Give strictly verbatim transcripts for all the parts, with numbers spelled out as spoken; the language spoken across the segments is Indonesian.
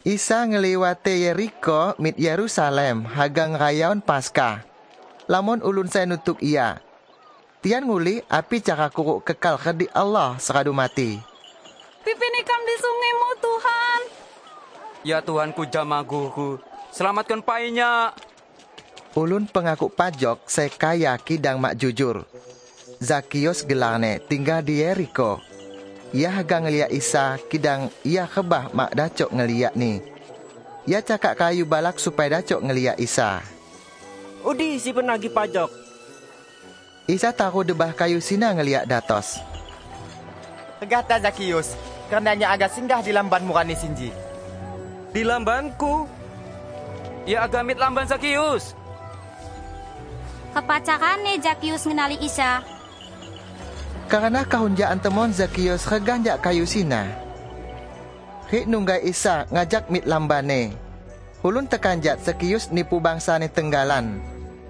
Isa ngeliwate Yeriko mit Yerusalem hagang rayaon Paskah. Lamun ulun saya nutuk ia. Tian nguli api cara kuruk kekal ke di Allah seradu mati. Pipi nikam di sungaimu Tuhan. Ya Tuhanku jamaguku, selamatkan painya. Ulun pengaku pajak saya kaya kidang mak jujur. Zakius gelarne tinggal di Yeriko. Ia haga ngeliat Isa kidang ia kebah mak dacok ngeliat ni. Ia cakap kayu balak supaya dacok ngeliat Isa. Udi si penagih pajak. Isa taruh debah kayu sina ngeliat datos. Tegata Zakius, karenanya agak singgah di lamban murani sinji. Di lambanku? Ya agamit lamban Zakius. Kepacakane Zakius ngenali Isa. Karena kahunjaan temon Zakius reganjak kayu sina. Hik nunggai Isa ngajak mit lambane. Ulun tekanjat Zakius nipu bangsa ni tenggalan.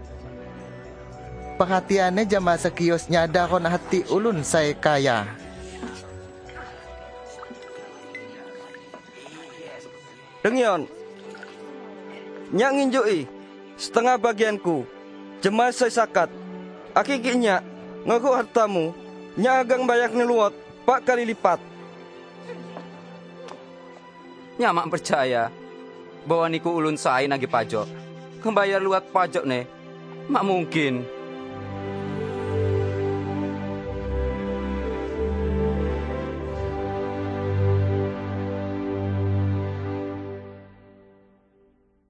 Perhatiannya jama Zakius nyadaron hati ulun saya kaya. Dengyon, nyak nginjui setengah bagianku. Jemaah saya sakat. Akikinya ngaku hartamu. Nyak agang bayak neluot pak kali lipat. Nyak mak percaya bahwa niku ulun saya nagi pajak. Kembayar luat pajak ne, mak mungkin.